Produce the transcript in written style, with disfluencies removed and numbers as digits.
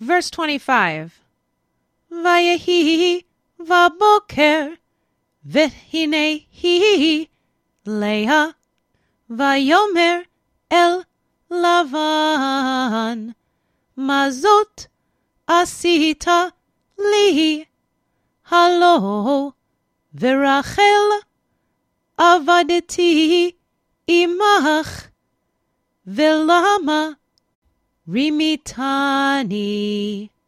Verse 25. Vayehi vaboker vehinehi Leah vayomer el Lavan mazot asita li halo verachel avadeti imach velama rimitani.